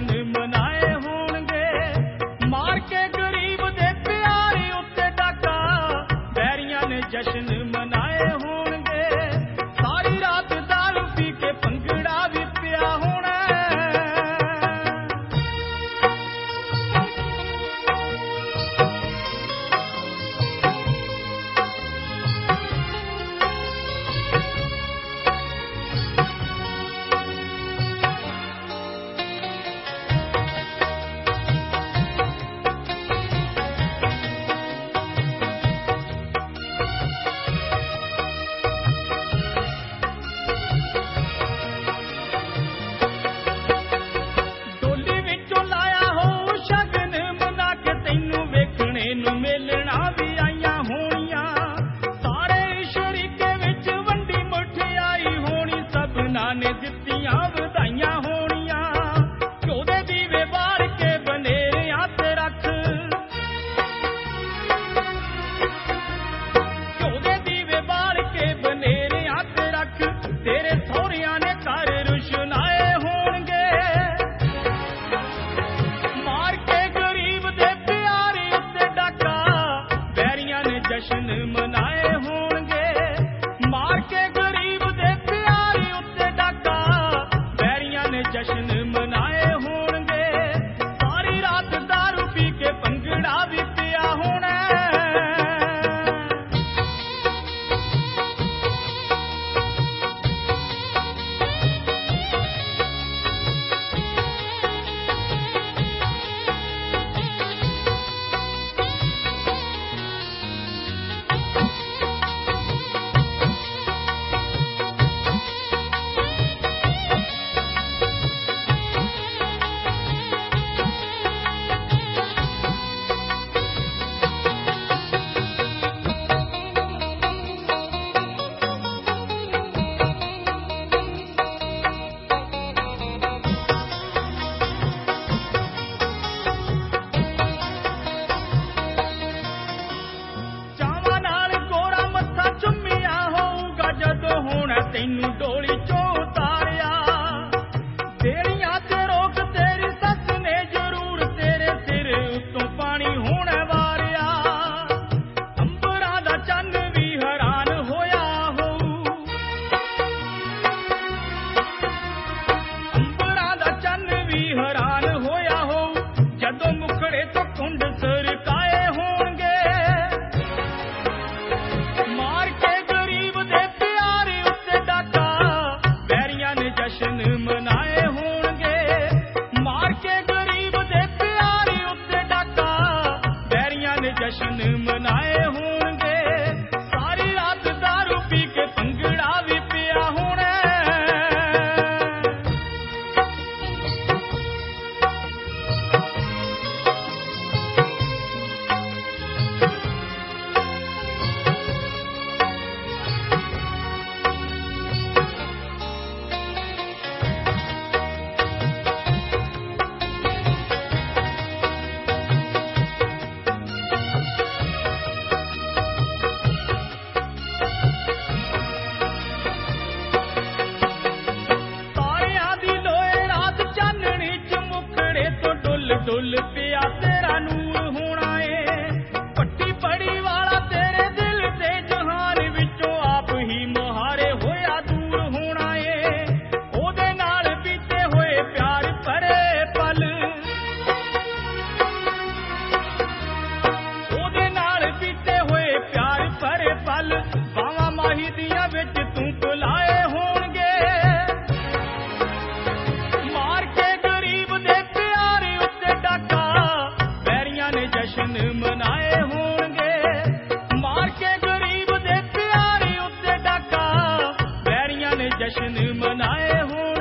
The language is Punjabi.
ਜਸ਼ਨ ਮਨਾਏ ਹੋਣਗੇ। ਮਾਰ ਕੇ ਗਰੀਬ ਦੇ ਪਿਆਰੇ ਉੱਤੇ ਡਾਕਾ, ਵੈਰੀਆਂ ਨੇ ਜਸ਼ਨ ਮਨਾਏ ਹੋਣਗੇ। ਸਾਰੀ ਰਾਤ ਦਾਰੂ ਪੀ ਕੇ ਭੰਗੜਾ ਵੀ ਪਿਆ ਹੋਣਾ। ਮਿਲਣਾ ਵੀ ਆਈਆਂ ਹੋਣੀਆਂ, ਸਾਰੇ ਸ਼ਰੀਕੇ ਵਿੱਚ ਵੰਡੀ ਮਠਿਆਈ ਹੋਣੀ। ਸਭਨਾਂ ਨੇ ਦਿੱਤੀਆਂ ਵਧਾਈਆਂ ਹੋਣੀਆਂ। ਘਿਓ ਦੇ ਦੀਵੇ ਬਾਲ ਕੇ ਬਨੇਰਿਆਂ ਤੇ ਰੱਖ, ਘਿਓ ਦੇ ਦੀਵੇ ਬਾਲ ਕੇ ਬਨੇਰਿਆਂ ਤੇ ਰੱਖ। ਤੇਰੇ ਸਹੁਰਿਆਂ ਨੇ ਘਰ ਰੁਸ਼ਨਾਏ ਹੋਣਗੇ। ਮਾਰ ਕੇ ਗਰੀਬ ਦੇ ਪਿਆਰੇ ਉੱਤੇ ਡਾਕਾ, ਵੈਰੀਆਂ ਨੇ ਜਸ਼ਨ ਮਨਾਏ ਹੋਣਗੇ। ਮਾਰ ਕੇ ਗਰੀਬ ਦੇ ਪਿਆਰੇ ਉੱਤੇ ਡਾਕਾ, ਵੈਰੀਆਂ ਨੇ ਜਸ਼ਨ ਮਨਾਏ ਹੋਣਗੇ। ਸਾਰੀ ਰਾਤ ਦਾਰੂ ਪੀ ਕੇ ਭੰਗੜਾ ਵੀ ਪਿਆ ਹੋਣਾ। ਹੋਣਾ ਤੈਨੂੰ ਡੋਲੀ ਚੋਂ ਉਤਾਰਿਆ, ਤੇਰੀਆਂ ਤੇ ਰੋਕ ਤੇਰੀ ਸੱਸ ਨੇ ਜ਼ਰੂਰ ਤੇਰੇ ਸਿਰ ਉੱਤੋਂ ਪਾਣੀ ਹੋਣਾ ਵਾਰਿਆ। ਅੰਬਰਾਂ ਦਾ ਚੰਨ ਵੀ ਹੈਰਾਨ ਹੋਇਆ ਹੋਊ, ਅੰਬਰਾਂ ਦਾ ਚੰਨ ਵੀ ਹੈਰਾਨ ਹੋਇਆ ਹੋਊ। ਜਦੋਂ ਮੁਖੜੇ ਤੋਂ ਕੁੰਡ ਸਰਕਾਏ ਹੋਣਗੇ। ਮਾਰ ਕੇ ਗਰੀਬ ਦੇ ਪਿਆਰੇ ਉੱਤੇ ਡਾਕਾ, ਵੈਰੀਆਂ ਨੇ ਜਸ਼ਨ ਮਨਾਏ ਹੋਣਗੇ। ਮਾਰ ਕੇ ਗਰੀਬ ਦੇ ਪਿਆਰੇ ਉੱਤੇ ਡਾਕਾ, ਵੈਰੀਆਂ ਨੇ ਜਸ਼ਨ ਮਨਾਏ ਹੋਣਗੇ। ਸਾਰੀ ਰਾਤ ਦਾਰੂ ਪੀ ਕੇ ਭੰਗੜਾ ਵੀ ਪਿਆ ਹੋਣਾ। ਡੁੱਲ ਪਿਆ ਤੇਰਾ ਨੂਰ ਹੋਣਾ ਏ। ਪੱਟੀ ਪੜੀ ਵਾਲਾ ਤੇਰੇ ਦਿਲ ਦੇ ਜਹਾਨ ਵਿੱਚੋਂ ਆਪ ਹੀ ਮੁਹਾਰੇ ਹੋਇਆ ਦੂਰ ਹੋਣਾ ਏ। ਉਹਦੇ ਨਾਲ ਬੀਤੇ ਹੋਏ ਪਿਆਰ ਭਰੇ ਪਲ, ਉਹਦੇ ਨਾਲ ਬੀਤੇ ਹੋਏ ਪਿਆਰ ਭਰੇ ਪਲ। ਬਾਵਾਂ ਮਾਹੀ ਦੀਆਂ ਵਿੱਚ ਤੂੰ ਭੁਲਾਏ ਹੋਣਗੇ। ਮਾਰ ਕੇ ਗਰੀਬ ਦੇ ਪਿਆਰੇ ਉੱਤੇ ਡਾਕਾ, ਵੈਰੀਆਂ ਨੇ ਜਸ਼ਨ ਮਨਾਏ ਹੋਣਗੇ। ਮਾਰ ਕੇ ਗਰੀਬ ਦੇ ਪਿਆਰੇ ਉੱਤੇ ਡਾਕਾ, ਵੈਰੀਆਂ ਨੇ ਜਸ਼ਨ ਮਨਾਏ ਹੋਣਗੇ।